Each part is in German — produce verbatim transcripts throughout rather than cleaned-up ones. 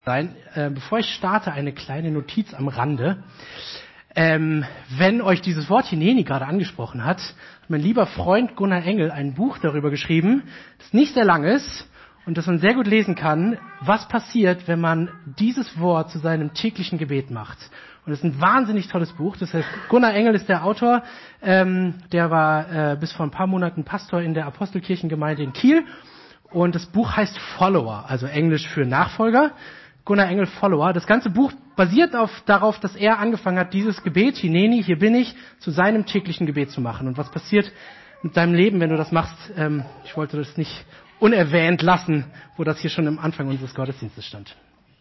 sein. Äh, bevor ich starte, eine kleine Notiz am Rande. Ähm, wenn euch dieses Wort Hineni gerade angesprochen hat, hat mein lieber Freund Gunnar Engel ein Buch darüber geschrieben, das nicht sehr lang ist und das man sehr gut lesen kann, was passiert, wenn man dieses Wort zu seinem täglichen Gebet macht. Und es ist ein wahnsinnig tolles Buch. Das heißt, Gunnar Engel ist der Autor, ähm, der war äh, bis vor ein paar Monaten Pastor in der Apostelkirchengemeinde in Kiel. Und das Buch heißt Follower, also Englisch für Nachfolger. Gunnar Engel Follower. Das ganze Buch basiert auf, darauf, dass er angefangen hat, dieses Gebet, Hineni, hier bin ich, zu seinem täglichen Gebet zu machen. Und was passiert mit deinem Leben, wenn du das machst? Ähm, ich wollte das nicht unerwähnt lassen, wo das hier schon am Anfang unseres Gottesdienstes stand.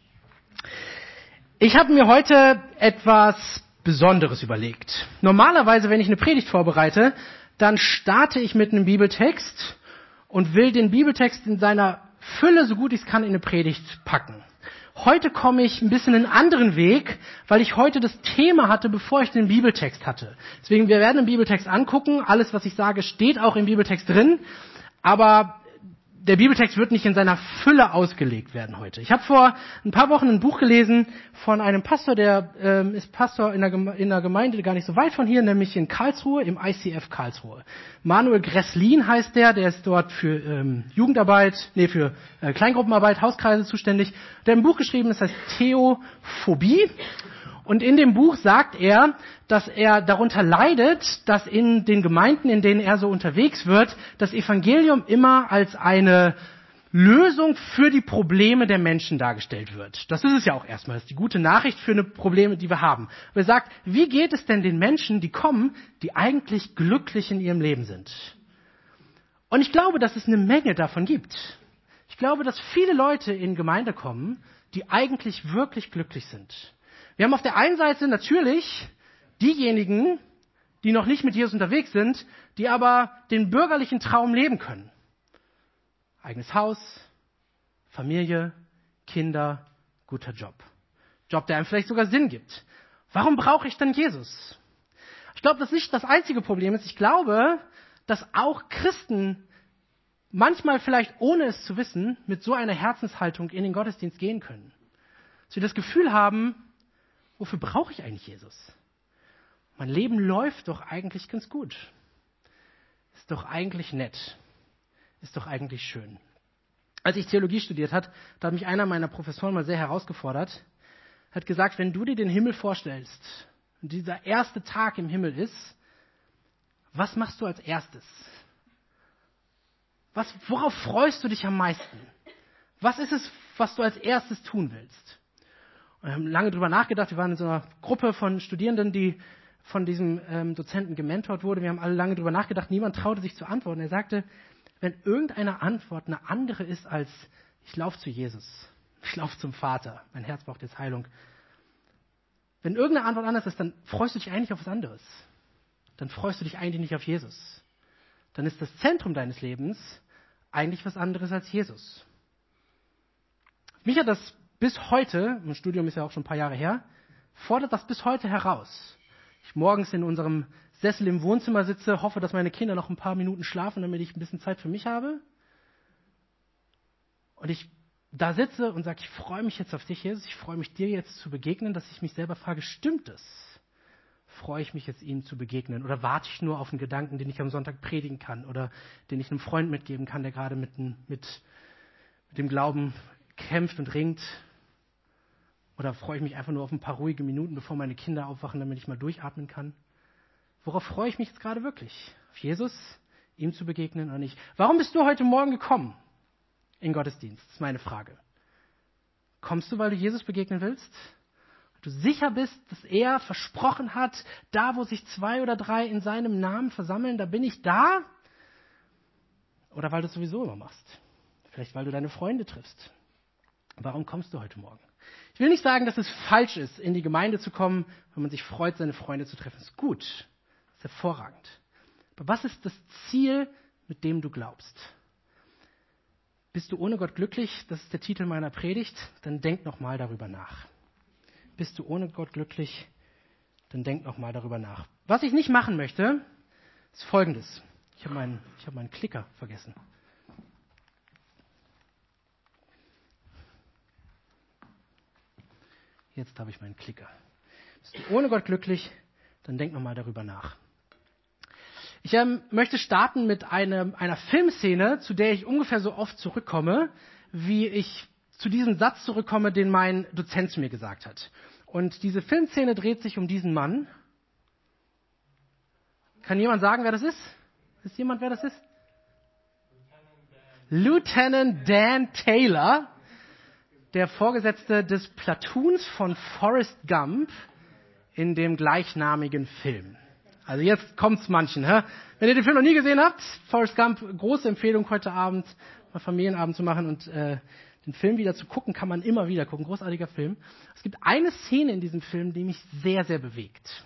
Ich habe mir heute etwas Besonderes überlegt. Normalerweise, wenn ich eine Predigt vorbereite, dann starte ich mit einem Bibeltext und will den Bibeltext in seiner Fülle, so gut ich es kann, in eine Predigt packen. Heute komme ich ein bisschen einen anderen Weg, weil ich heute das Thema hatte, bevor ich den Bibeltext hatte. Deswegen, wir werden den Bibeltext angucken. Alles, was ich sage, steht auch im Bibeltext drin. Aber der Bibeltext wird nicht in seiner Fülle ausgelegt werden heute. Ich habe vor ein paar Wochen ein Buch gelesen von einem Pastor, der ähm, ist Pastor in einer, Geme- in einer Gemeinde gar nicht so weit von hier, nämlich in Karlsruhe, im I C F Karlsruhe. Manuel Gresslin heißt der, der ist dort für ähm, Jugendarbeit, nee, für äh, Kleingruppenarbeit, Hauskreise zuständig. Der hat ein Buch geschrieben, das heißt Theophobie. Und in dem Buch sagt er, dass er darunter leidet, dass in den Gemeinden, in denen er so unterwegs wird, das Evangelium immer als eine Lösung für die Probleme der Menschen dargestellt wird. Das ist es ja auch erstmal. Das ist die gute Nachricht für eine Probleme, die wir haben. Aber er sagt, wie geht es denn den Menschen, die kommen, die eigentlich glücklich in ihrem Leben sind? Und ich glaube, dass es eine Menge davon gibt. Ich glaube, dass viele Leute in Gemeinde kommen, die eigentlich wirklich glücklich sind. Wir haben auf der einen Seite natürlich diejenigen, die noch nicht mit Jesus unterwegs sind, die aber den bürgerlichen Traum leben können. Eigenes Haus, Familie, Kinder, guter Job. Job, der einem vielleicht sogar Sinn gibt. Warum brauche ich denn Jesus? Ich glaube, das nicht das einzige Problem ist. Ich glaube, dass auch Christen manchmal vielleicht, ohne es zu wissen, mit so einer Herzenshaltung in den Gottesdienst gehen können. Dass wir das Gefühl haben, wofür brauche ich eigentlich Jesus? Mein Leben läuft doch eigentlich ganz gut. Ist doch eigentlich nett. Ist doch eigentlich schön. Als ich Theologie studiert habe, da hat mich einer meiner Professoren mal sehr herausgefordert, hat gesagt, wenn du dir den Himmel vorstellst und dieser erste Tag im Himmel ist, was machst du als erstes? Was, worauf freust du dich am meisten? Was ist es, was du als erstes tun willst? Und wir haben lange drüber nachgedacht. Wir waren in so einer Gruppe von Studierenden, die von diesem ähm, Dozenten gementort wurde. Wir haben alle lange drüber nachgedacht. Niemand traute sich zu antworten. Er sagte, wenn irgendeine Antwort eine andere ist als ich laufe zu Jesus, ich laufe zum Vater, mein Herz braucht jetzt Heilung. Wenn irgendeine Antwort anders ist, dann freust du dich eigentlich auf was anderes. Dann freust du dich eigentlich nicht auf Jesus. Dann ist das Zentrum deines Lebens eigentlich was anderes als Jesus. Mich hat das bis heute, mein Studium ist ja auch schon ein paar Jahre her, fordert das bis heute heraus. Ich morgens in unserem Sessel im Wohnzimmer sitze, hoffe, dass meine Kinder noch ein paar Minuten schlafen, damit ich ein bisschen Zeit für mich habe. Und ich da sitze und sage, ich freue mich jetzt auf dich, Jesus, ich freue mich, dir jetzt zu begegnen, dass ich mich selber frage, stimmt es? Freue ich mich jetzt, ihm zu begegnen? Oder warte ich nur auf einen Gedanken, den ich am Sonntag predigen kann? Oder den ich einem Freund mitgeben kann, der gerade mit, mit, mit dem Glauben kämpft und ringt? Oder freue ich mich einfach nur auf ein paar ruhige Minuten, bevor meine Kinder aufwachen, damit ich mal durchatmen kann? Worauf freue ich mich jetzt gerade wirklich? Auf Jesus, ihm zu begegnen oder nicht? Warum bist du heute Morgen gekommen in Gottesdienst? Das ist meine Frage. Kommst du, weil du Jesus begegnen willst? Weil du sicher bist, dass er versprochen hat, da wo sich zwei oder drei in seinem Namen versammeln, da bin ich da? Oder weil du es sowieso immer machst? Vielleicht weil du deine Freunde triffst. Warum kommst du heute Morgen? Ich will nicht sagen, dass es falsch ist, in die Gemeinde zu kommen, wenn man sich freut, seine Freunde zu treffen. Das ist gut, das ist hervorragend. Aber was ist das Ziel, mit dem du glaubst? Bist du ohne Gott glücklich? Das ist der Titel meiner Predigt. Dann denk noch mal darüber nach. Bist du ohne Gott glücklich? Dann denk noch mal darüber nach. Was ich nicht machen möchte, ist Folgendes. Ich habe meinen, ich habe meinen Klicker vergessen. Jetzt habe ich meinen Klicker. Bist du ohne Gott glücklich? Dann denk nochmal darüber nach. Ich ähm, möchte starten mit eine, einer Filmszene, zu der ich ungefähr so oft zurückkomme, wie ich zu diesem Satz zurückkomme, den mein Dozent zu mir gesagt hat. Und diese Filmszene dreht sich um diesen Mann. Kann jemand sagen, wer das ist? Ist jemand, wer das ist? Lieutenant Dan Taylor, der Vorgesetzte des Platoons von Forrest Gump in dem gleichnamigen Film. Also jetzt kommt's manchen. Hä? Wenn ihr den Film noch nie gesehen habt, Forrest Gump, große Empfehlung heute Abend, mal Familienabend zu machen und äh, den Film wieder zu gucken, kann man immer wieder gucken. Großartiger Film. Es gibt eine Szene in diesem Film, die mich sehr, sehr bewegt.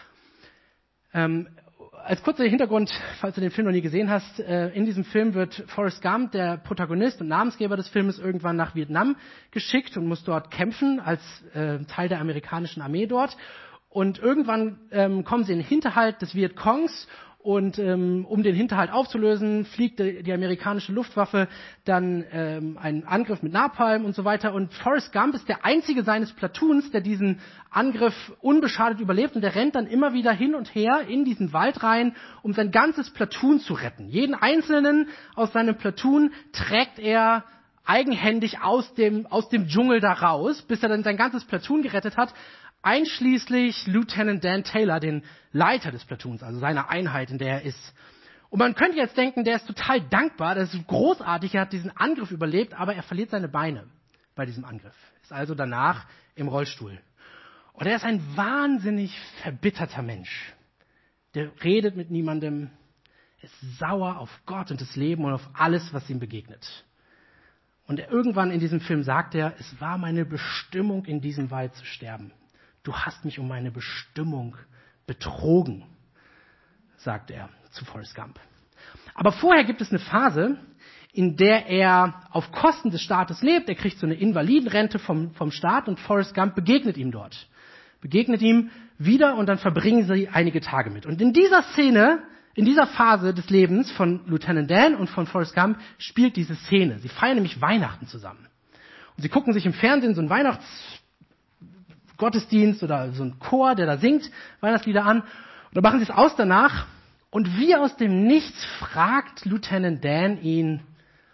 Ähm, als kurzer Hintergrund, falls du den Film noch nie gesehen hast, äh, in diesem Film wird Forrest Gump, der Protagonist und Namensgeber des Filmes, irgendwann nach Vietnam geschickt und muss dort kämpfen als äh, Teil der amerikanischen Armee dort. Und irgendwann ähm, kommen sie in den Hinterhalt des Vietcongs und ähm, um den Hinterhalt aufzulösen, fliegt die, die amerikanische Luftwaffe dann ähm, einen Angriff mit Napalm und so weiter. Und Forrest Gump ist der einzige seines Platoons, der diesen Angriff unbeschadet überlebt. Und der rennt dann immer wieder hin und her in diesen Wald rein, um sein ganzes Platoon zu retten. Jeden Einzelnen aus seinem Platoon trägt er eigenhändig aus dem, aus dem Dschungel da raus, bis er dann sein ganzes Platoon gerettet hat. Einschließlich Lieutenant Dan Taylor, den Leiter des Platoons, also seiner Einheit, in der er ist. Und man könnte jetzt denken, der ist total dankbar, das ist großartig, er hat diesen Angriff überlebt, aber er verliert seine Beine bei diesem Angriff. Ist also danach im Rollstuhl. Und er ist ein wahnsinnig verbitterter Mensch. Der redet mit niemandem, ist sauer auf Gott und das Leben und auf alles, was ihm begegnet. Und er, irgendwann in diesem Film sagt er, es war meine Bestimmung, in diesem Wald zu sterben. Du hast mich um meine Bestimmung betrogen, sagt er zu Forrest Gump. Aber vorher gibt es eine Phase, in der er auf Kosten des Staates lebt. Er kriegt so eine Invalidenrente vom, vom Staat und Forrest Gump begegnet ihm dort. Begegnet ihm wieder und dann verbringen sie einige Tage mit. Und in dieser Szene, in dieser Phase des Lebens von Lieutenant Dan und von Forrest Gump spielt diese Szene. Sie feiern nämlich Weihnachten zusammen. Und sie gucken sich im Fernsehen so einen Weihnachts Gottesdienst oder so ein Chor, der da singt, Weihnachtslieder an. Und dann machen sie es aus danach. Und wie aus dem Nichts fragt Lieutenant Dan ihn,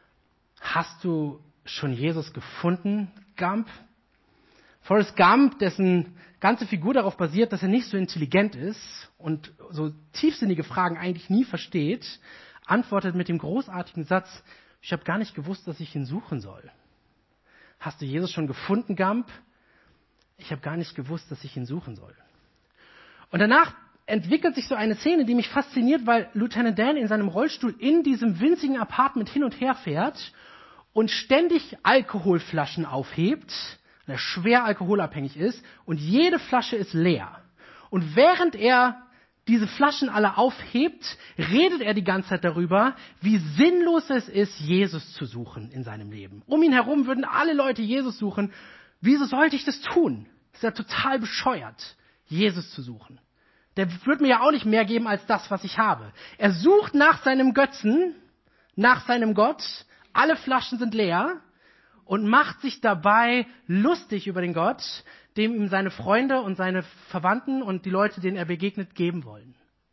hast du schon Jesus gefunden, Gump? Forrest Gump, dessen ganze Figur darauf basiert, dass er nicht so intelligent ist und so tiefsinnige Fragen eigentlich nie versteht, antwortet mit dem großartigen Satz, ich habe gar nicht gewusst, dass ich ihn suchen soll. Hast du Jesus schon gefunden, Gump? Ich habe gar nicht gewusst, dass ich ihn suchen soll. Und danach entwickelt sich so eine Szene, die mich fasziniert, weil Lieutenant Dan in seinem Rollstuhl in diesem winzigen Apartment hin und her fährt und ständig Alkoholflaschen aufhebt, weil er schwer alkoholabhängig ist und jede Flasche ist leer. Und während er diese Flaschen alle aufhebt, redet er die ganze Zeit darüber, wie sinnlos es ist, Jesus zu suchen in seinem Leben. Um ihn herum würden alle Leute Jesus suchen. Wieso sollte ich das tun? Das ist ja total bescheuert, Jesus zu suchen. Der wird mir ja auch nicht mehr geben als das, was ich habe. Er sucht nach seinem Götzen, nach seinem Gott. Alle Flaschen sind leer und macht sich dabei lustig über den Gott, dem ihm seine Freunde und seine Verwandten und die Leute, denen er begegnet, geben wollen.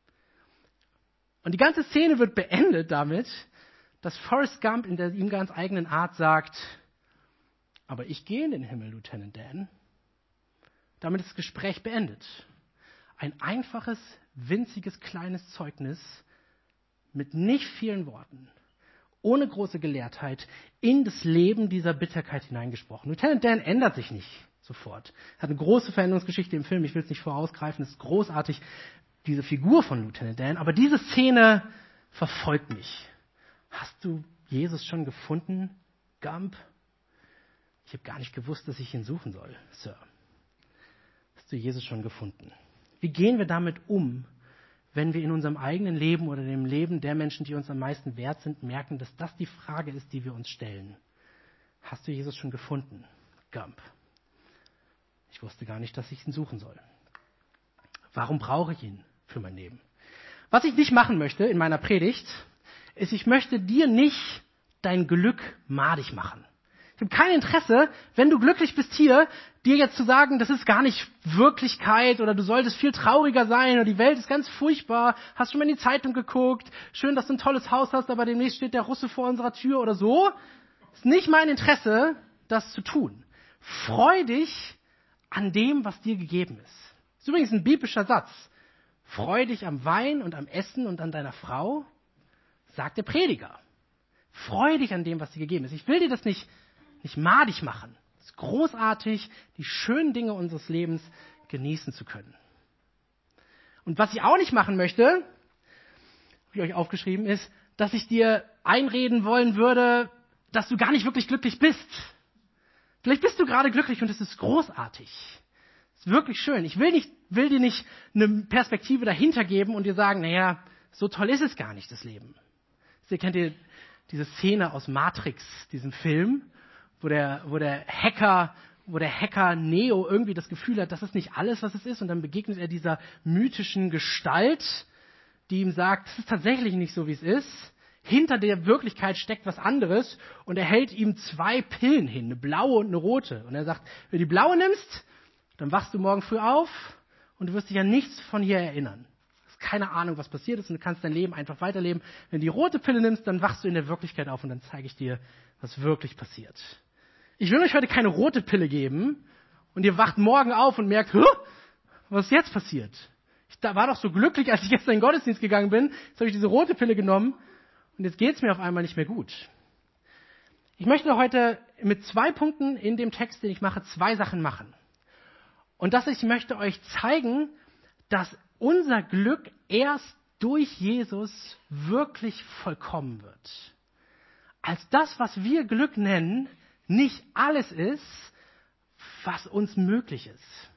Und die ganze Szene wird beendet damit, dass Forrest Gump in der ihm ganz eigenen Art sagt, aber ich gehe in den Himmel, Lieutenant Dan. Damit ist das Gespräch beendet. Ein einfaches, winziges, kleines Zeugnis mit nicht vielen Worten, ohne große Gelehrtheit, in das Leben dieser Bitterkeit hineingesprochen. Lieutenant Dan ändert sich nicht sofort. Er hat eine große Veränderungsgeschichte im Film, ich will es nicht vorausgreifen, es ist großartig, diese Figur von Lieutenant Dan, aber diese Szene verfolgt mich. Hast du Jesus schon gefunden, Gump? Ich habe gar nicht gewusst, dass ich ihn suchen soll, Sir. Hast du Jesus schon gefunden? Wie gehen wir damit um, wenn wir in unserem eigenen Leben oder dem Leben der Menschen, die uns am meisten wert sind, merken, dass das die Frage ist, die wir uns stellen? Hast du Jesus schon gefunden, Gump? Ich wusste gar nicht, dass ich ihn suchen soll. Warum brauche ich ihn für mein Leben? Was ich nicht machen möchte in meiner Predigt, ist, ich möchte dir nicht dein Glück madig machen. Ich habe kein Interesse, wenn du glücklich bist hier, dir jetzt zu sagen, das ist gar nicht Wirklichkeit oder du solltest viel trauriger sein oder die Welt ist ganz furchtbar. Hast schon mal in die Zeitung geguckt? Schön, dass du ein tolles Haus hast, aber demnächst steht der Russe vor unserer Tür oder so. Ist nicht mein Interesse, das zu tun. Freu dich an dem, was dir gegeben ist. Das ist übrigens ein biblischer Satz. Freu dich am Wein und am Essen und an deiner Frau, sagt der Prediger. Freu dich an dem, was dir gegeben ist. Ich will dir das nicht, nicht madig machen. Es ist großartig, die schönen Dinge unseres Lebens genießen zu können. Und was ich auch nicht machen möchte, habe ich euch aufgeschrieben, ist, dass ich dir einreden wollen würde, dass du gar nicht wirklich glücklich bist. Vielleicht bist du gerade glücklich und es ist großartig. Es ist wirklich schön. Ich will, nicht, will dir nicht eine Perspektive dahinter geben und dir sagen, naja, so toll ist es gar nicht, das Leben. Ihr kennt ihr diese Szene aus Matrix, diesem Film, wo der, wo der Hacker, wo der Hacker Neo irgendwie das Gefühl hat, das ist nicht alles, was es ist, und dann begegnet er dieser mythischen Gestalt, die ihm sagt, es ist tatsächlich nicht so, wie es ist. Hinter der Wirklichkeit steckt was anderes, und er hält ihm zwei Pillen hin, eine blaue und eine rote. Und er sagt, wenn du die blaue nimmst, dann wachst du morgen früh auf und du wirst dich an nichts von hier erinnern. Du hast keine Ahnung, was passiert ist, und du kannst dein Leben einfach weiterleben. Wenn du die rote Pille nimmst, dann wachst du in der Wirklichkeit auf und dann zeige ich dir, was wirklich passiert. Ich will euch heute keine rote Pille geben und ihr wacht morgen auf und merkt, was ist jetzt passiert? Ich war doch so glücklich, als ich gestern in den Gottesdienst gegangen bin. Jetzt habe ich diese rote Pille genommen und jetzt geht es mir auf einmal nicht mehr gut. Ich möchte heute mit zwei Punkten in dem Text, den ich mache, zwei Sachen machen. Und das ich möchte euch zeigen, dass unser Glück erst durch Jesus wirklich vollkommen wird. Als das, was wir Glück nennen, nicht alles ist, was uns möglich ist.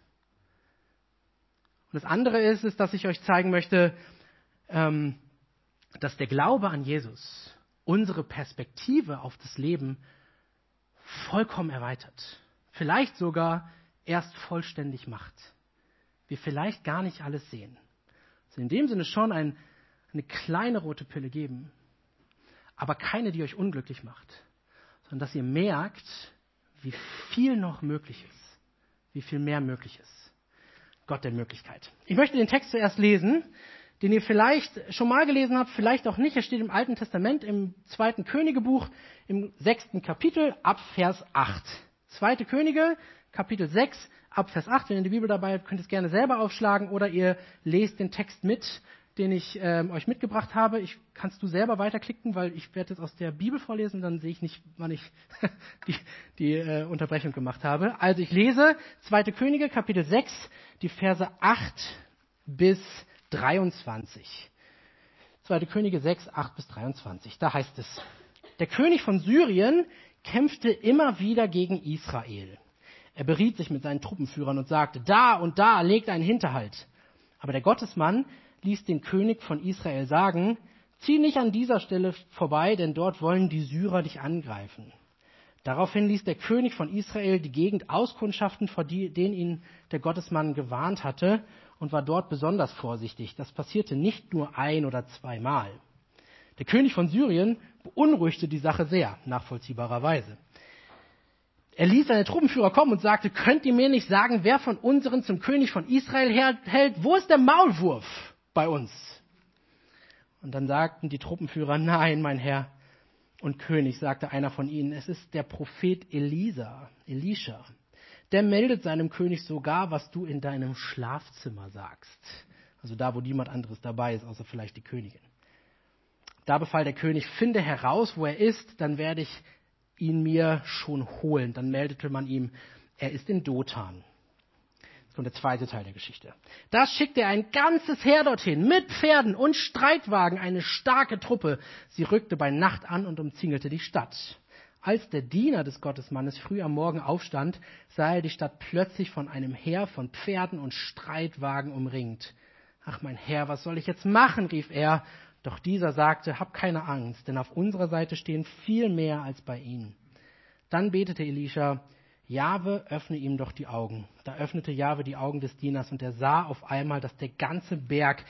Und das andere ist, ist, dass ich euch zeigen möchte, ähm, dass der Glaube an Jesus unsere Perspektive auf das Leben vollkommen erweitert. Vielleicht sogar erst vollständig macht. Wir vielleicht gar nicht alles sehen. Also in dem Sinne schon ein, eine kleine rote Pille geben, aber keine, die euch unglücklich macht, sondern dass ihr merkt, wie viel noch möglich ist, wie viel mehr möglich ist. Gott der Möglichkeit. Ich möchte den Text zuerst lesen, den ihr vielleicht schon mal gelesen habt, vielleicht auch nicht. Er steht im Alten Testament, im zweiten Königebuch, im sechsten Kapitel, ab Vers acht. Zweite Könige, Kapitel sechs, ab Vers acht. Wenn ihr die Bibel dabei habt, könnt ihr es gerne selber aufschlagen oder ihr lest den Text mit, den ich ähm, euch mitgebracht habe. Ich kannst du selber weiterklicken, weil ich werde jetzt aus der Bibel vorlesen, dann sehe ich nicht, wann ich die, die äh, Unterbrechung gemacht habe. Also ich lese zweite Könige, Kapitel sechs, die Verse acht bis dreiundzwanzig. zweite Könige sechs, acht bis dreiundzwanzig. Da heißt es: Der König von Syrien kämpfte immer wieder gegen Israel. Er beriet sich mit seinen Truppenführern und sagte, da und da legt ein Hinterhalt. Aber der Gottesmann ließ den König von Israel sagen, zieh nicht an dieser Stelle vorbei, denn dort wollen die Syrer dich angreifen. Daraufhin ließ der König von Israel die Gegend auskundschaften, vor die, denen ihn der Gottesmann gewarnt hatte, und war dort besonders vorsichtig. Das passierte nicht nur ein oder zweimal. Der König von Syrien beunruhigte die Sache sehr, nachvollziehbarerweise. Er ließ seine Truppenführer kommen und sagte, könnt ihr mir nicht sagen, wer von unseren zum König von Israel hält? Wo ist der Maulwurf bei uns? Und dann sagten die Truppenführer, nein, mein Herr und König, sagte einer von ihnen, es ist der Prophet Elisa, Elisha. Der meldet seinem König sogar, was du in deinem Schlafzimmer sagst. Also da, wo niemand anderes dabei ist, außer vielleicht die Königin. Da befahl der König, finde heraus, wo er ist, dann werde ich ihn mir schon holen. Dann meldete man ihm, er ist in Dothan. Jetzt kommt der zweite Teil der Geschichte. Da schickte er ein ganzes Heer dorthin, mit Pferden und Streitwagen, eine starke Truppe. Sie rückte bei Nacht an und umzingelte die Stadt. Als der Diener des Gottesmannes früh am Morgen aufstand, sah er die Stadt plötzlich von einem Heer von Pferden und Streitwagen umringt. Ach mein Herr, was soll ich jetzt machen, rief er. Doch dieser sagte, hab keine Angst, denn auf unserer Seite stehen viel mehr als bei ihnen. Dann betete Elisha, Jahwe, öffne ihm doch die Augen. Da öffnete Jahwe die Augen des Dieners und er sah auf einmal, dass der ganze Berg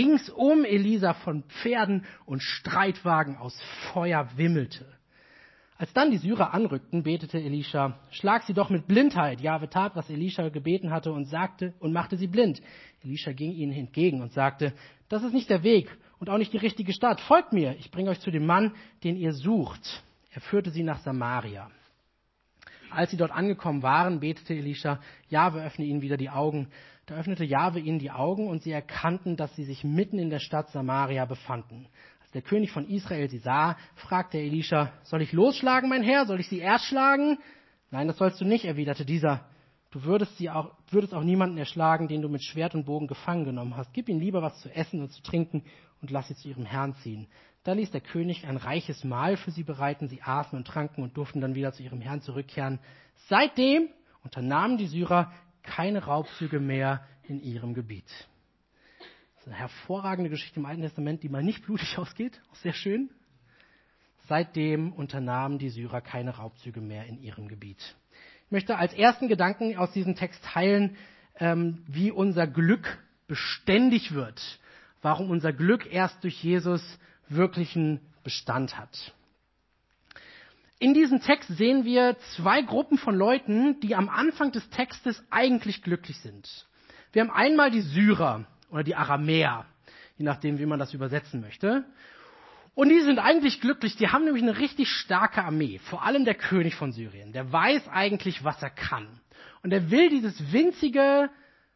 ringsum Elisa von Pferden und Streitwagen aus Feuer wimmelte. Als dann die Syrer anrückten, betete Elisha, schlag sie doch mit Blindheit. Jahwe tat, was Elisha gebeten hatte und sagte und machte sie blind. Elisha ging ihnen entgegen und sagte, das ist nicht der Weg und auch nicht die richtige Stadt. Folgt mir, ich bringe euch zu dem Mann, den ihr sucht. Er führte sie nach Samaria. Als sie dort angekommen waren, betete Elisha, Jahwe öffne ihnen wieder die Augen. Da öffnete Jahwe ihnen die Augen und sie erkannten, dass sie sich mitten in der Stadt Samaria befanden. Als der König von Israel sie sah, fragte Elisha, soll ich losschlagen, mein Herr? Soll ich sie erst schlagen? Nein, das sollst du nicht, erwiderte dieser. Du würdest, sie auch, würdest auch niemanden erschlagen, den du mit Schwert und Bogen gefangen genommen hast. Gib ihnen lieber was zu essen und zu trinken und lass sie zu ihrem Herrn ziehen. Da ließ der König ein reiches Mahl für sie bereiten. Sie aßen und tranken und durften dann wieder zu ihrem Herrn zurückkehren. Seitdem unternahmen die Syrer keine Raubzüge mehr in ihrem Gebiet. Das ist eine hervorragende Geschichte im Alten Testament, die mal nicht blutig ausgeht. Auch sehr schön. Seitdem unternahmen die Syrer keine Raubzüge mehr in ihrem Gebiet. Ich möchte als ersten Gedanken aus diesem Text teilen, ähm, wie unser Glück beständig wird. Warum unser Glück erst durch Jesus wirklichen Bestand hat. In diesem Text sehen wir zwei Gruppen von Leuten, die am Anfang des Textes eigentlich glücklich sind. Wir haben einmal die Syrer oder die Aramäer, je nachdem, wie man das übersetzen möchte. Und die sind eigentlich glücklich, die haben nämlich eine richtig starke Armee, vor allem der König von Syrien. Der weiß eigentlich, was er kann. Und er will dieses winzige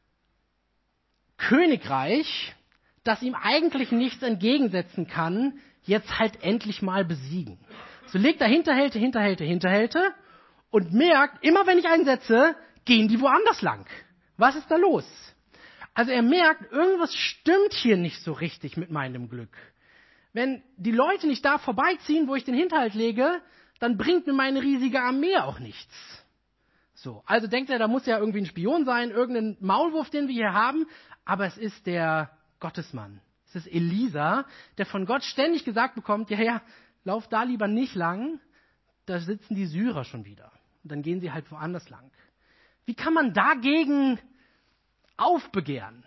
Königreich, das ihm eigentlich nichts entgegensetzen kann, jetzt halt endlich mal besiegen. So legt er Hinterhälte, Hinterhälte, Hinterhälte und merkt, immer wenn ich einsetze, gehen die woanders lang. Was ist da los? Also er merkt, irgendwas stimmt hier nicht so richtig mit meinem Glück. Wenn die Leute nicht da vorbeiziehen, wo ich den Hinterhalt lege, dann bringt mir meine riesige Armee auch nichts. So, also denkt er, da muss ja irgendwie ein Spion sein, irgendein Maulwurf, den wir hier haben, aber es ist der Gottesmann. Es ist Elisa, der von Gott ständig gesagt bekommt, ja, ja, lauf da lieber nicht lang, da sitzen die Syrer schon wieder. Und dann gehen sie halt woanders lang. Wie kann man dagegen aufbegehren?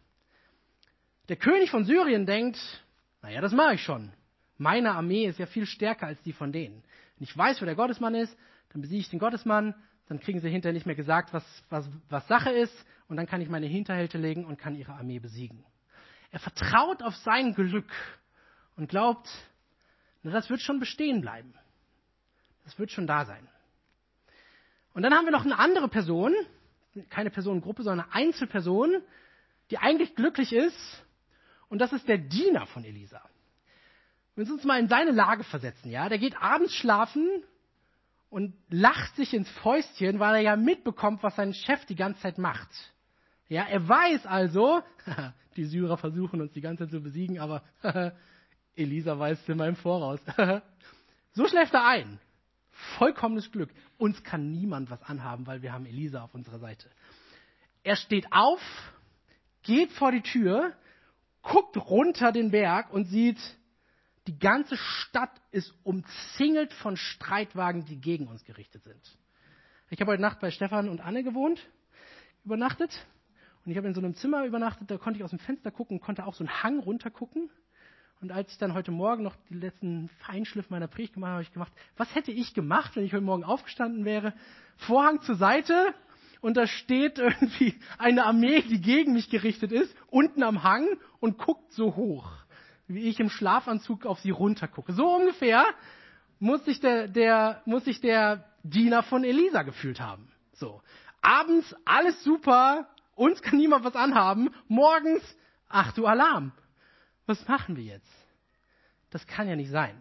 Der König von Syrien denkt, naja, das mache ich schon. Meine Armee ist ja viel stärker als die von denen. Wenn ich weiß, wo der Gottesmann ist, dann besiege ich den Gottesmann, dann kriegen sie hinterher nicht mehr gesagt, was, was, was Sache ist, und dann kann ich meine Hinterhälte legen und kann ihre Armee besiegen. Er vertraut auf sein Glück und glaubt, na, das wird schon bestehen bleiben. Das wird schon da sein. Und dann haben wir noch eine andere Person, keine Personengruppe, sondern eine Einzelperson, die eigentlich glücklich ist, und das ist der Diener von Elisa. Wenn wir uns mal in seine Lage versetzen, ja, der geht abends schlafen und lacht sich ins Fäustchen, weil er ja mitbekommt, was sein Chef die ganze Zeit macht. Ja, er weiß also, die Syrer versuchen uns die ganze Zeit zu besiegen, aber Elisa weiß es immer im Voraus. So schläft er ein. Vollkommenes Glück. Uns kann niemand was anhaben, weil wir haben Elisa auf unserer Seite. Er steht auf, geht vor die Tür, guckt runter den Berg und sieht, die ganze Stadt ist umzingelt von Streitwagen, die gegen uns gerichtet sind. Ich habe heute Nacht bei Stefan und Anne gewohnt, übernachtet. Und ich habe in so einem Zimmer übernachtet, da konnte ich aus dem Fenster gucken und konnte auch so einen Hang runter gucken. Und als ich dann heute Morgen noch die letzten Feinschliff meiner Predigt gemacht habe, habe ich gemacht, was hätte ich gemacht, wenn ich heute Morgen aufgestanden wäre? Vorhang zur Seite und da steht irgendwie eine Armee, die gegen mich gerichtet ist, unten am Hang und guckt so hoch, wie ich im Schlafanzug auf sie runter gucke. So ungefähr muss sich der, der, muss sich der Diener von Elisa gefühlt haben. So. Abends alles super, uns kann niemand was anhaben, morgens, ach du Alarm. Was machen wir jetzt? Das kann ja nicht sein.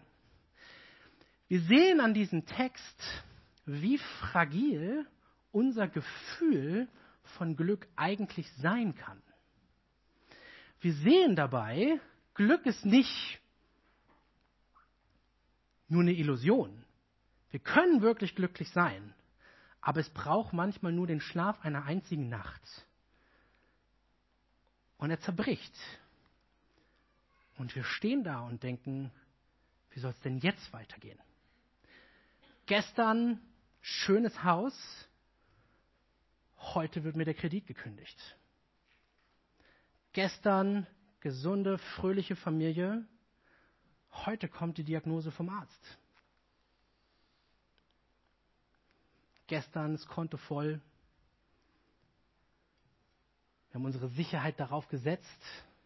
Wir sehen an diesem Text, wie fragil unser Gefühl von Glück eigentlich sein kann. Wir sehen dabei, Glück ist nicht nur eine Illusion. Wir können wirklich glücklich sein, aber es braucht manchmal nur den Schlaf einer einzigen Nacht. Und er zerbricht. Und wir stehen da und denken, wie soll es denn jetzt weitergehen? Gestern schönes Haus, heute wird mir der Kredit gekündigt. Gestern gesunde, fröhliche Familie, heute kommt die Diagnose vom Arzt. gestern das Konto voll. Wir haben unsere Sicherheit darauf gesetzt.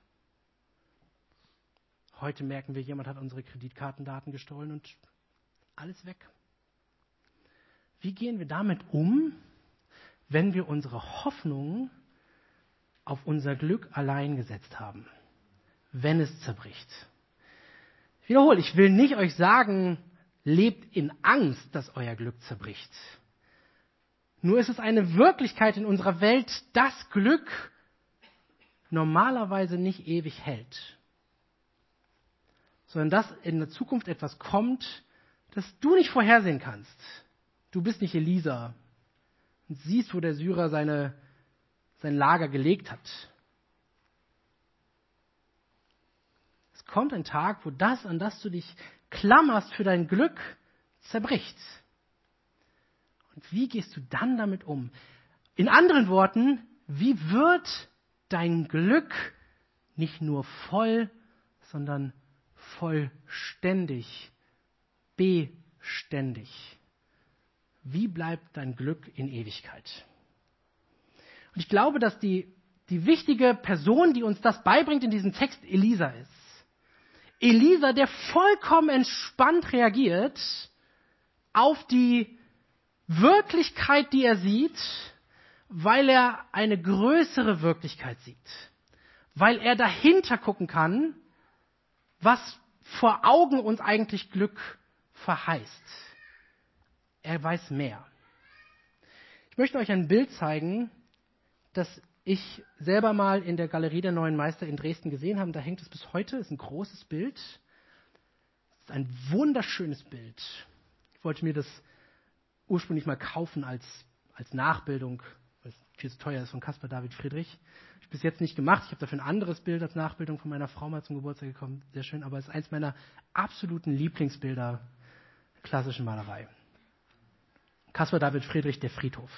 Heute merken wir, jemand hat unsere Kreditkartendaten gestohlen und alles weg. Wie gehen wir damit um, wenn wir unsere Hoffnung auf unser Glück allein gesetzt haben, wenn es zerbricht? Ich wiederhole, ich will nicht euch sagen, lebt in Angst, dass euer Glück zerbricht. Nur ist es eine Wirklichkeit in unserer Welt, dass Glück normalerweise nicht ewig hält, sondern dass in der Zukunft etwas kommt, das du nicht vorhersehen kannst. Du bist nicht Elisa und siehst, wo der Syrer seine, sein Lager gelegt hat. Es kommt ein Tag, wo das, an das du dich klammerst für dein Glück, zerbricht. Und wie gehst du dann damit um? In anderen Worten, wie wird dein Glück nicht nur voll, sondern vollständig, beständig? Wie bleibt dein Glück in Ewigkeit? Und ich glaube, dass die, die wichtige Person, die uns das beibringt in diesem Text, Elisa ist. Elisa, der vollkommen entspannt reagiert auf die Wirklichkeit, die er sieht, weil er eine größere Wirklichkeit sieht. Weil er dahinter gucken kann, was vor Augen uns eigentlich Glück verheißt. Er weiß mehr. Ich möchte euch ein Bild zeigen, das ich selber mal in der Galerie der Neuen Meister in Dresden gesehen habe. Da hängt es bis heute, ist ein großes Bild. Es ist ein wunderschönes Bild. Ich wollte mir das ursprünglich mal kaufen als, als Nachbildung, weil es viel zu teuer ist, von Caspar David Friedrich. Habe ich bis jetzt nicht gemacht. Ich habe dafür ein anderes Bild als Nachbildung von meiner Frau mal zum Geburtstag gekommen. Sehr schön, aber es ist eins meiner absoluten Lieblingsbilder der klassischen Malerei. Caspar David Friedrich, der Friedhof.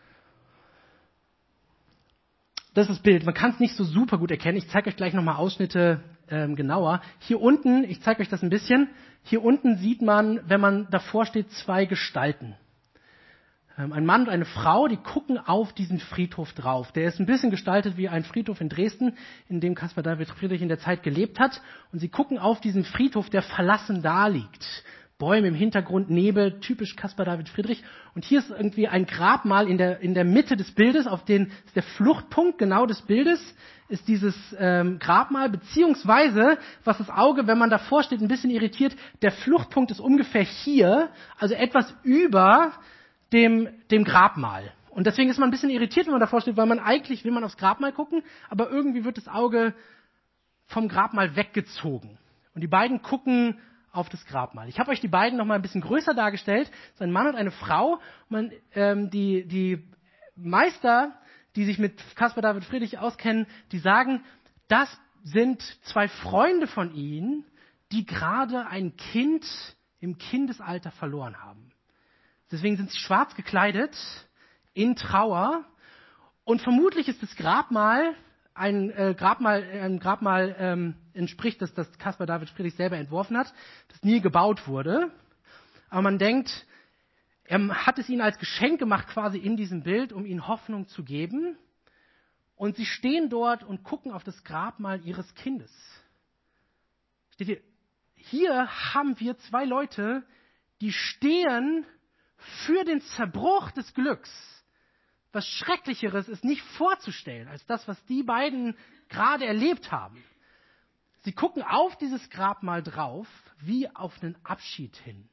Das ist das Bild. Man kann es nicht so super gut erkennen. Ich zeige euch gleich nochmal Ausschnitte ähm, genauer. Hier unten, ich zeige euch das ein bisschen, hier unten sieht man, wenn man davor steht, zwei Gestalten. Ähm, ein Mann und eine Frau, die gucken auf diesen Friedhof drauf. Der ist ein bisschen gestaltet wie ein Friedhof in Dresden, in dem Caspar David Friedrich in der Zeit gelebt hat. Und sie gucken auf diesen Friedhof, der verlassen da liegt. Bäume im Hintergrund, Nebel, typisch Caspar David Friedrich. Und hier ist irgendwie ein Grabmal in der, in der Mitte des Bildes, auf den ist der Fluchtpunkt genau des Bildes, ist dieses ähm, Grabmal, beziehungsweise, was das Auge, wenn man davor steht, ein bisschen irritiert, der Fluchtpunkt ist ungefähr hier, also etwas über dem, dem Grabmal. Und deswegen ist man ein bisschen irritiert, wenn man davor steht, weil man eigentlich will man aufs Grabmal gucken, aber irgendwie wird das Auge vom Grabmal weggezogen. Und die beiden gucken auf das Grabmal. Ich habe euch die beiden noch mal ein bisschen größer dargestellt. Das ist ein Mann und eine Frau. Man, ähm, die, die Meister, die sich mit Caspar David Friedrich auskennen, die sagen, das sind zwei Freunde von ihnen, die gerade ein Kind im Kindesalter verloren haben. Deswegen sind sie schwarz gekleidet, in Trauer. Und vermutlich ist das Grabmal ein äh, Grabmal, ein Grabmal ähm, entspricht, das, das Caspar David Friedrich selber entworfen hat, das nie gebaut wurde. Aber man denkt, er hat es ihnen als Geschenk gemacht, quasi in diesem Bild, um ihnen Hoffnung zu geben. Und sie stehen dort und gucken auf das Grabmal ihres Kindes. Steht hier, hier haben wir zwei Leute, die stehen für den Zerbruch des Glücks. Was Schrecklicheres ist nicht vorzustellen, als das, was die beiden gerade erlebt haben. Sie gucken auf dieses Grabmal drauf, wie auf einen Abschied hin.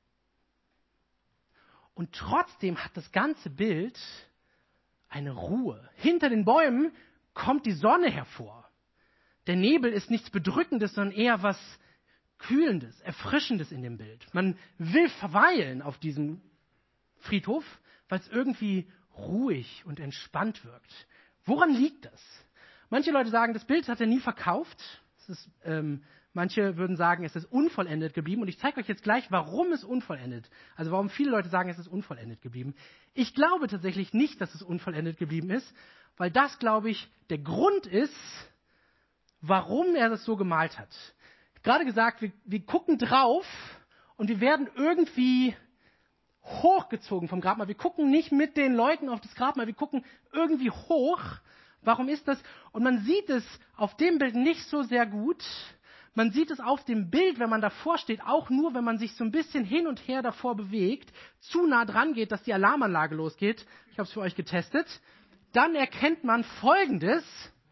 Und trotzdem hat das ganze Bild eine Ruhe. Hinter den Bäumen kommt die Sonne hervor. Der Nebel ist nichts Bedrückendes, sondern eher was Kühlendes, Erfrischendes in dem Bild. Man will verweilen auf diesem Friedhof, weil es irgendwie ruhig und entspannt wirkt. Woran liegt das? Manche Leute sagen, das Bild hat er nie verkauft. Es ist, ähm, manche würden sagen, es ist unvollendet geblieben. Und ich zeige euch jetzt gleich, warum es unvollendet. Also warum viele Leute sagen, es ist unvollendet geblieben. Ich glaube tatsächlich nicht, dass es unvollendet geblieben ist, weil das, glaube ich, der Grund ist, warum er das so gemalt hat. Ich habe gerade gesagt, wir, wir gucken drauf und wir werden irgendwie hochgezogen vom Grabmal. Wir gucken nicht mit den Leuten auf das Grabmal, wir gucken irgendwie hoch. Warum ist das? Und man sieht es auf dem Bild nicht so sehr gut. Man sieht es auf dem Bild, wenn man davor steht, auch nur, wenn man sich so ein bisschen hin und her davor bewegt, zu nah dran geht, dass die Alarmanlage losgeht. Ich habe es für euch getestet. Dann erkennt man Folgendes.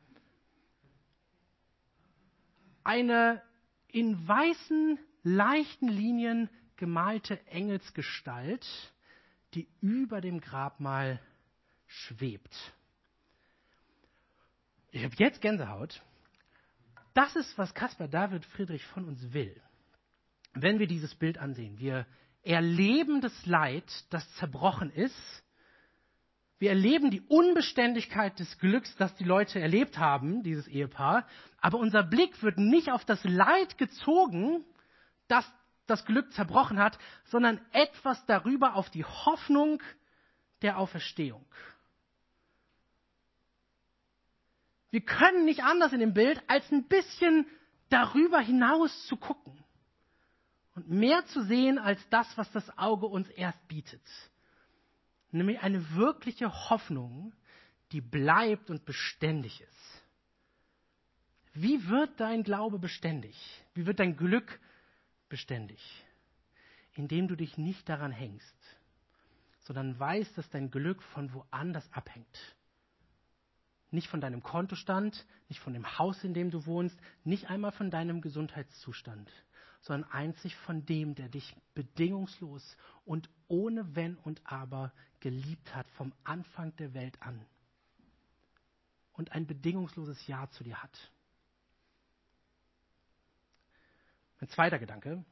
Eine in weißen, leichten Linien gemalte Engelsgestalt, die über dem Grabmal schwebt. Ich habe jetzt Gänsehaut. Das ist, was Caspar David Friedrich von uns will, wenn wir dieses Bild ansehen. Wir erleben das Leid, das zerbrochen ist. Wir erleben die Unbeständigkeit des Glücks, das die Leute erlebt haben, dieses Ehepaar. Aber unser Blick wird nicht auf das Leid gezogen, das das Glück zerbrochen hat, sondern etwas darüber auf die Hoffnung der Auferstehung. Wir können nicht anders in dem Bild, als ein bisschen darüber hinaus zu gucken und mehr zu sehen als das, was das Auge uns erst bietet. Nämlich eine wirkliche Hoffnung, die bleibt und beständig ist. Wie wird dein Glaube beständig? Wie wird dein Glück beständig? Indem du dich nicht daran hängst, sondern weißt, dass dein Glück von woanders abhängt. Nicht von deinem Kontostand, nicht von dem Haus, in dem du wohnst, nicht einmal von deinem Gesundheitszustand, sondern einzig von dem, der dich bedingungslos und ohne Wenn und Aber geliebt hat vom Anfang der Welt an und ein bedingungsloses Ja zu dir hat. Mein zweiter Gedanke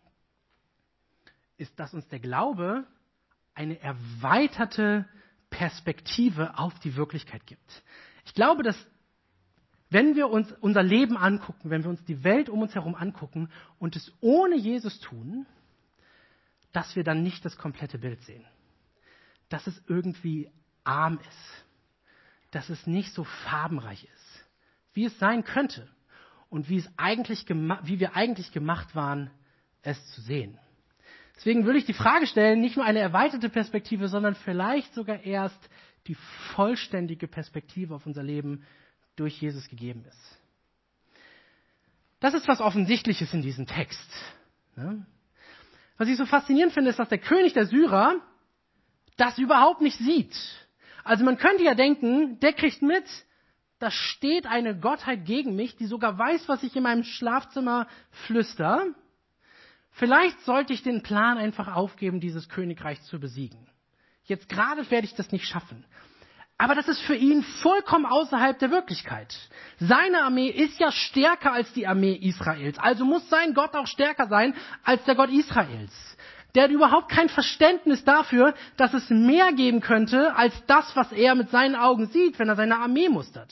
ist, dass uns der Glaube eine erweiterte Perspektive auf die Wirklichkeit gibt. Ich glaube, dass wenn wir uns unser Leben angucken, wenn wir uns die Welt um uns herum angucken und es ohne Jesus tun, dass wir dann nicht das komplette Bild sehen. Dass es irgendwie arm ist. Dass es nicht so farbenreich ist, wie es sein könnte und wie, es eigentlich gema- wie wir eigentlich gemacht waren, es zu sehen. Deswegen würde ich die Frage stellen, nicht nur eine erweiterte Perspektive, sondern vielleicht sogar erst die vollständige Perspektive auf unser Leben durch Jesus gegeben ist. Das ist was Offensichtliches in diesem Text. Ne? Was ich so faszinierend finde, ist, dass der König der Syrer das überhaupt nicht sieht. Also man könnte ja denken, der kriegt mit, da steht eine Gottheit gegen mich, die sogar weiß, was ich in meinem Schlafzimmer flüster. Vielleicht sollte ich den Plan einfach aufgeben, dieses Königreich zu besiegen. Jetzt gerade werde ich das nicht schaffen. Aber das ist für ihn vollkommen außerhalb der Wirklichkeit. Seine Armee ist ja stärker als die Armee Israels. Also muss sein Gott auch stärker sein als der Gott Israels. Der hat überhaupt kein Verständnis dafür, dass es mehr geben könnte, als das, was er mit seinen Augen sieht, wenn er seine Armee mustert.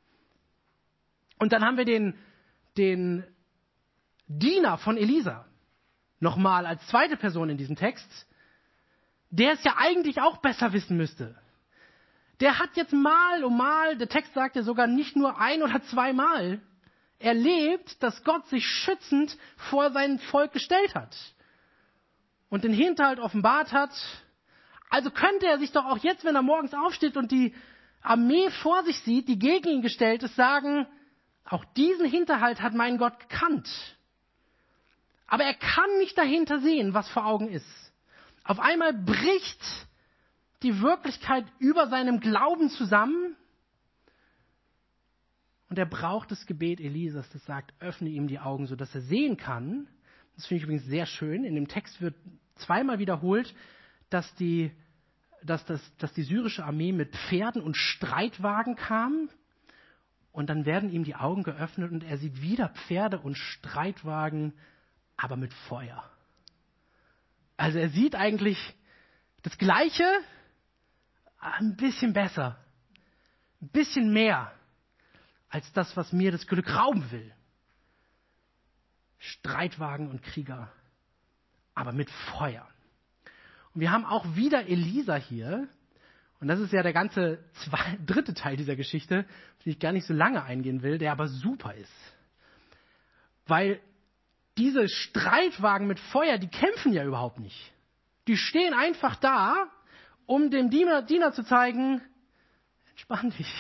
Und dann haben wir den, den Diener von Elisa. Nochmal als zweite Person in diesem Text, der es ja eigentlich auch besser wissen müsste. Der hat jetzt mal um mal, der Text sagt ja sogar nicht nur ein oder zweimal, erlebt, dass Gott sich schützend vor sein Volk gestellt hat und den Hinterhalt offenbart hat. Also könnte er sich doch auch jetzt, wenn er morgens aufsteht und die Armee vor sich sieht, die gegen ihn gestellt ist, sagen, auch diesen Hinterhalt hat mein Gott gekannt. Aber er kann nicht dahinter sehen, was vor Augen ist. Auf einmal bricht die Wirklichkeit über seinem Glauben zusammen und er braucht das Gebet Elisas, das sagt, öffne ihm die Augen, sodass er sehen kann. Das finde ich übrigens sehr schön. In dem Text wird zweimal wiederholt, dass die, dass das, dass die syrische Armee mit Pferden und Streitwagen kam. Und dann werden ihm die Augen geöffnet und er sieht wieder Pferde und Streitwagen, aber mit Feuer. Also er sieht eigentlich das Gleiche, ein bisschen besser, ein bisschen mehr als das, was mir das Glück rauben will. Streitwagen und Krieger, aber mit Feuer. Und wir haben auch wieder Elisa hier. Und das ist ja der ganze zwei, dritte Teil dieser Geschichte, auf den ich gar nicht so lange eingehen will, der aber super ist. Weil diese Streitwagen mit Feuer, die kämpfen ja überhaupt nicht. Die stehen einfach da, um dem Diener, Diener zu zeigen, entspann dich.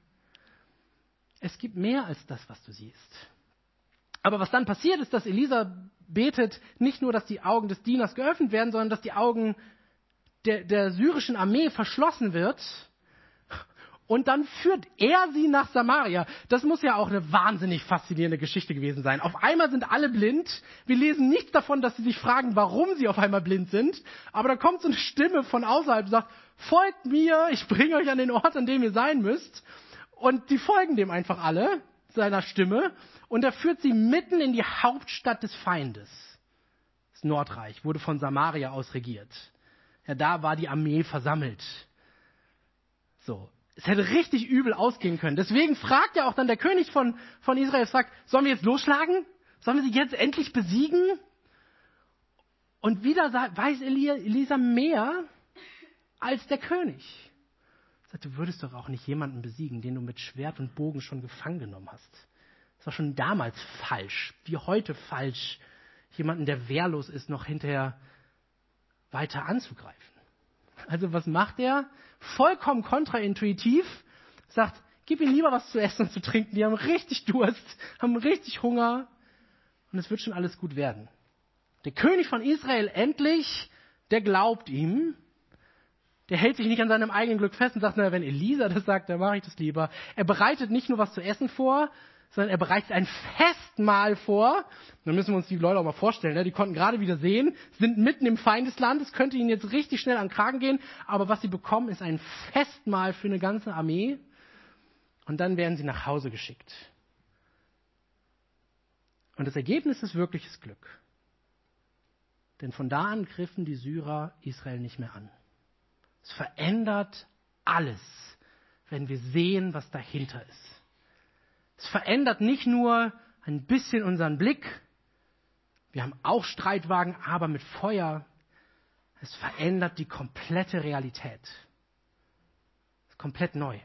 Es gibt mehr als das, was du siehst. Aber was dann passiert ist, dass Elisa betet, nicht nur, dass die Augen des Dieners geöffnet werden, sondern dass die Augen der, der syrischen Armee verschlossen wird. Und dann führt er sie nach Samaria. Das muss ja auch eine wahnsinnig faszinierende Geschichte gewesen sein. Auf einmal sind alle blind. Wir lesen nichts davon, dass sie sich fragen, warum sie auf einmal blind sind. Aber da kommt so eine Stimme von außerhalb und sagt, folgt mir, ich bringe euch an den Ort, an dem ihr sein müsst. Und die folgen dem einfach alle, seiner Stimme. Und er führt sie mitten in die Hauptstadt des Feindes. Das Nordreich wurde von Samaria aus regiert. Ja, da war die Armee versammelt. So. Es hätte richtig übel ausgehen können. Deswegen fragt ja auch dann der König von, von Israel, sagt, sollen wir jetzt losschlagen? Sollen wir sie jetzt endlich besiegen? Und wieder sagt, weiß Elisa mehr als der König. Er sagt, du würdest doch auch nicht jemanden besiegen, den du mit Schwert und Bogen schon gefangen genommen hast. Das war schon damals falsch, wie heute falsch, jemanden, der wehrlos ist, noch hinterher weiter anzugreifen. Also was macht er? Vollkommen kontraintuitiv, sagt, gib ihnen lieber was zu essen und zu trinken. Die haben richtig Durst, haben richtig Hunger und es wird schon alles gut werden. Der König von Israel endlich, der glaubt ihm, der hält sich nicht an seinem eigenen Glück fest und sagt, na, wenn Elisa das sagt, dann mache ich das lieber. Er bereitet nicht nur was zu essen vor, sondern er bereitet ein Festmahl vor. Dann müssen wir uns die Leute auch mal vorstellen, ne? Die konnten gerade wieder sehen, sind mitten im Feindesland, es könnte ihnen jetzt richtig schnell an den Kragen gehen, aber was sie bekommen, ist ein Festmahl für eine ganze Armee und dann werden sie nach Hause geschickt. Und das Ergebnis ist wirkliches Glück. Denn von da an griffen die Syrer Israel nicht mehr an. Es verändert alles, wenn wir sehen, was dahinter ist. Es verändert nicht nur ein bisschen unseren Blick. Wir haben auch Streitwagen, aber mit Feuer. Es verändert die komplette Realität. Es ist komplett neu.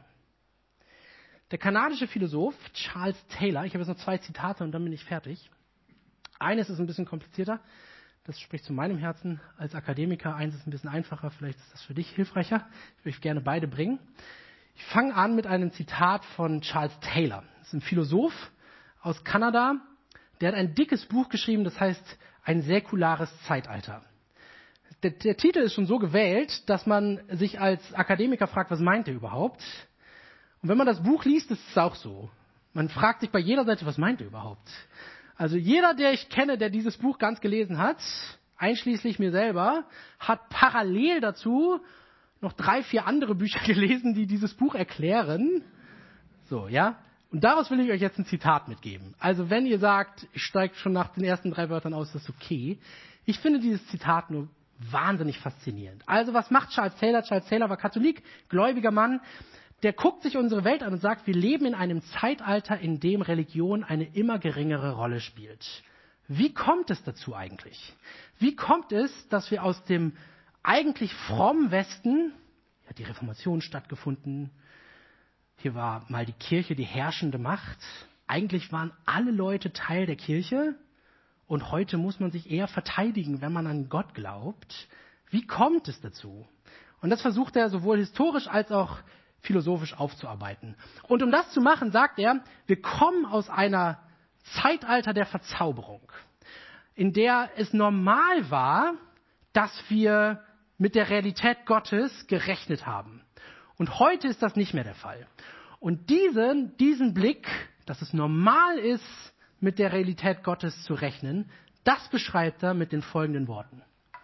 Der kanadische Philosoph Charles Taylor, ich habe jetzt noch zwei Zitate und dann bin ich fertig. Eines ist ein bisschen komplizierter. Das spricht zu meinem Herzen als Akademiker. Eins ist ein bisschen einfacher. Vielleicht ist das für dich hilfreicher. Ich würde gerne beide bringen. Ich fange an mit einem Zitat von Charles Taylor. Das ist ein Philosoph aus Kanada. Der hat ein dickes Buch geschrieben, das heißt Ein säkulares Zeitalter. Der, der Titel ist schon so gewählt, dass man sich als Akademiker fragt, was meint er überhaupt? Und wenn man das Buch liest, ist es auch so. Man fragt sich bei jeder Seite, was meint er überhaupt? Also jeder, der ich kenne, der dieses Buch ganz gelesen hat, einschließlich mir selber, hat parallel dazu noch drei, vier andere Bücher gelesen, die dieses Buch erklären. So, ja. Und daraus will ich euch jetzt ein Zitat mitgeben. Also wenn ihr sagt, ich steige schon nach den ersten drei Wörtern aus, das ist okay. Ich finde dieses Zitat nur wahnsinnig faszinierend. Also was macht Charles Taylor? Charles Taylor war Katholik, gläubiger Mann. Der guckt sich unsere Welt an und sagt, wir leben in einem Zeitalter, in dem Religion eine immer geringere Rolle spielt. Wie kommt es dazu eigentlich? Wie kommt es, dass wir aus dem eigentlich frommen Westen, ja, die Reformation stattgefunden, hier war mal die Kirche die herrschende Macht, eigentlich waren alle Leute Teil der Kirche und heute muss man sich eher verteidigen, wenn man an Gott glaubt. Wie kommt es dazu? Und das versucht er sowohl historisch als auch philosophisch aufzuarbeiten. Und um das zu machen, sagt er, wir kommen aus einer Zeitalter der Verzauberung, in der es normal war, dass wir mit der Realität Gottes gerechnet haben. Und heute ist das nicht mehr der Fall. Und diesen, diesen Blick, dass es normal ist, mit der Realität Gottes zu rechnen, das beschreibt er mit den folgenden Worten.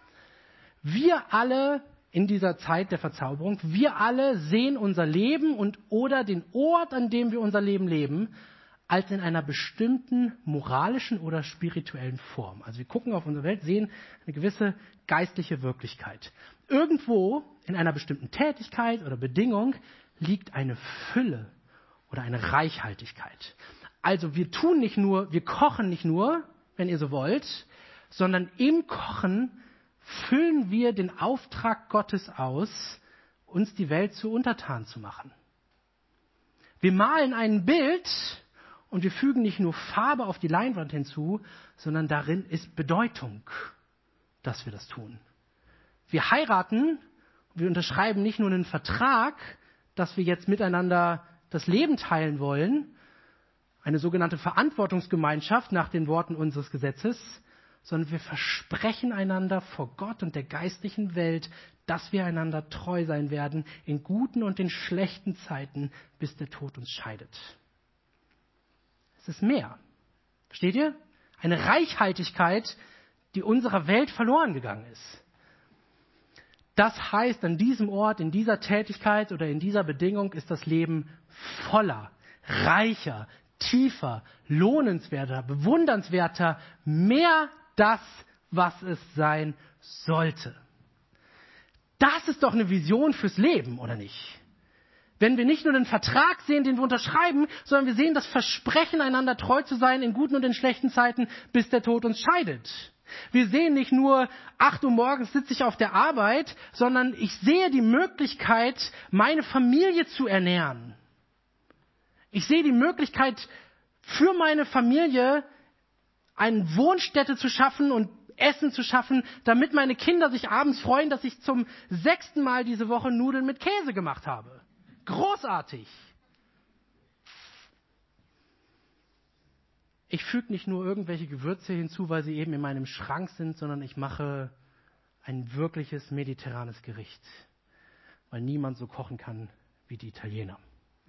Wir alle in dieser Zeit der Verzauberung, wir alle sehen unser Leben und oder den Ort, an dem wir unser Leben leben, als in einer bestimmten moralischen oder spirituellen Form. Also wir gucken auf unsere Welt, sehen eine gewisse geistliche Wirklichkeit. Irgendwo in einer bestimmten Tätigkeit oder Bedingung liegt eine Fülle oder eine Reichhaltigkeit. Also wir tun nicht nur, wir kochen nicht nur, wenn ihr so wollt, sondern im Kochen füllen wir den Auftrag Gottes aus, uns die Welt zu untertan zu machen. Wir malen ein Bild und wir fügen nicht nur Farbe auf die Leinwand hinzu, sondern darin ist Bedeutung, dass wir das tun. Wir heiraten, wir unterschreiben nicht nur einen Vertrag, dass wir jetzt miteinander das Leben teilen wollen, eine sogenannte Verantwortungsgemeinschaft nach den Worten unseres Gesetzes, sondern wir versprechen einander vor Gott und der geistlichen Welt, dass wir einander treu sein werden in guten und in schlechten Zeiten, bis der Tod uns scheidet. Es ist mehr. Versteht ihr? Eine Reichhaltigkeit, die unserer Welt verloren gegangen ist. Das heißt, an diesem Ort, in dieser Tätigkeit oder in dieser Bedingung ist das Leben voller, reicher, tiefer, lohnenswerter, bewundernswerter, mehr das, was es sein sollte. Das ist doch eine Vision fürs Leben, oder nicht? Wenn wir nicht nur den Vertrag sehen, den wir unterschreiben, sondern wir sehen das Versprechen, einander treu zu sein in guten und in schlechten Zeiten, bis der Tod uns scheidet. Wir sehen nicht nur, acht Uhr morgens sitze ich auf der Arbeit, sondern ich sehe die Möglichkeit, meine Familie zu ernähren. Ich sehe die Möglichkeit, für meine Familie eine Wohnstätte zu schaffen und Essen zu schaffen, damit meine Kinder sich abends freuen, dass ich zum sechsten Mal diese Woche Nudeln mit Käse gemacht habe. Großartig! Ich füge nicht nur irgendwelche Gewürze hinzu, weil sie eben in meinem Schrank sind, sondern ich mache ein wirkliches mediterranes Gericht, weil niemand so kochen kann wie die Italiener.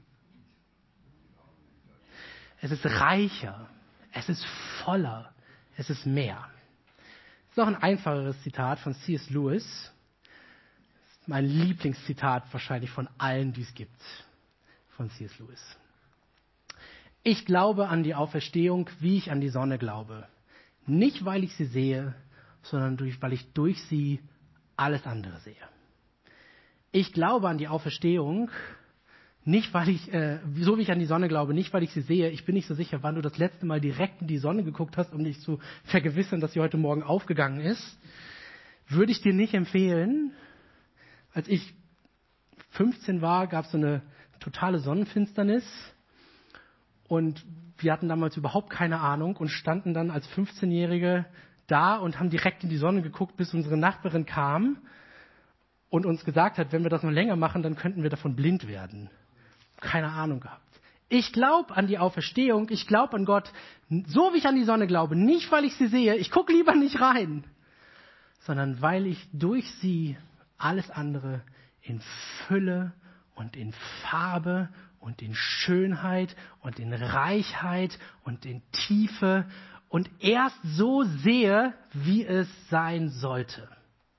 Es ist reicher, es ist voller, es ist mehr. Das ist noch ein einfacheres Zitat von C S Lewis. Das ist mein Lieblingszitat wahrscheinlich von allen, die es gibt, von C S Lewis. Ich glaube an die Auferstehung, wie ich an die Sonne glaube. Nicht, weil ich sie sehe, sondern durch, weil ich durch sie alles andere sehe. Ich glaube an die Auferstehung, nicht weil ich, äh, so wie ich an die Sonne glaube, nicht weil ich sie sehe. Ich bin nicht so sicher, wann du das letzte Mal direkt in die Sonne geguckt hast, um dich zu vergewissern, dass sie heute Morgen aufgegangen ist. Würde ich dir nicht empfehlen. Als ich fünfzehn war, gab es so eine totale Sonnenfinsternis. Und wir hatten damals überhaupt keine Ahnung und standen dann als fünfzehnjährige da und haben direkt in die Sonne geguckt, bis unsere Nachbarin kam und uns gesagt hat, wenn wir das noch länger machen, dann könnten wir davon blind werden. Keine Ahnung gehabt. Ich glaube an die Auferstehung, ich glaube an Gott, so wie ich an die Sonne glaube, nicht weil ich sie sehe, ich gucke lieber nicht rein, sondern weil ich durch sie alles andere in Fülle und in Farbe und in Schönheit und in Reichheit und in Tiefe und erst so sehe, wie es sein sollte.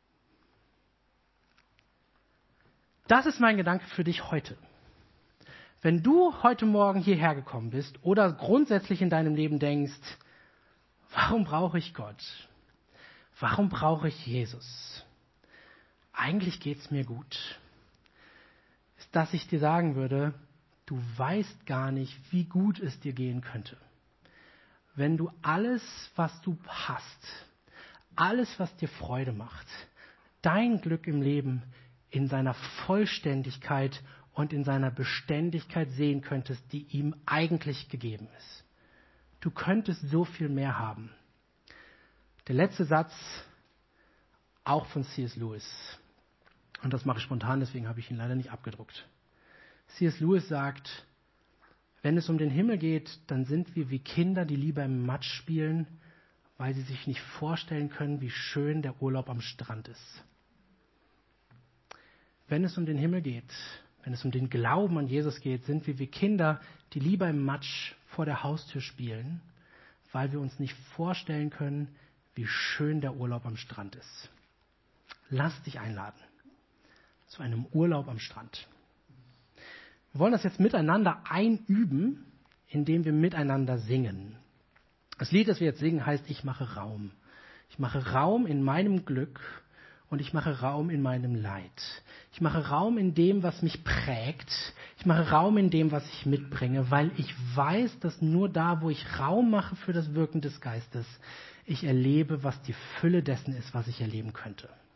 Das ist mein Gedanke für dich heute. Wenn du heute Morgen hierher gekommen bist oder grundsätzlich in deinem Leben denkst, warum brauche ich Gott? Warum brauche ich Jesus? Eigentlich geht's mir gut. Ist, dass ich dir sagen würde, du weißt gar nicht, wie gut es dir gehen könnte. Wenn du alles, was du hast, alles, was dir Freude macht, dein Glück im Leben in seiner Vollständigkeit und in seiner Beständigkeit sehen könntest, die ihm eigentlich gegeben ist. Du könntest so viel mehr haben. Der letzte Satz, auch von C S Lewis. Und das mache ich spontan, deswegen habe ich ihn leider nicht abgedruckt. C S Lewis sagt, wenn es um den Himmel geht, dann sind wir wie Kinder, die lieber im Matsch spielen, weil sie sich nicht vorstellen können, wie schön der Urlaub am Strand ist. Wenn es um den Himmel geht, wenn es um den Glauben an Jesus geht, sind wir wie Kinder, die lieber im Matsch vor der Haustür spielen, weil wir uns nicht vorstellen können, wie schön der Urlaub am Strand ist. Lass dich einladen zu einem Urlaub am Strand. Wir wollen das jetzt miteinander einüben, indem wir miteinander singen. Das Lied, das wir jetzt singen, heißt, ich mache Raum. Ich mache Raum in meinem Glück und ich mache Raum in meinem Leid. Ich mache Raum in dem, was mich prägt. Ich mache Raum in dem, was ich mitbringe, weil ich weiß, dass nur da, wo ich Raum mache für das Wirken des Geistes, ich erlebe, was die Fülle dessen ist, was ich erleben könnte.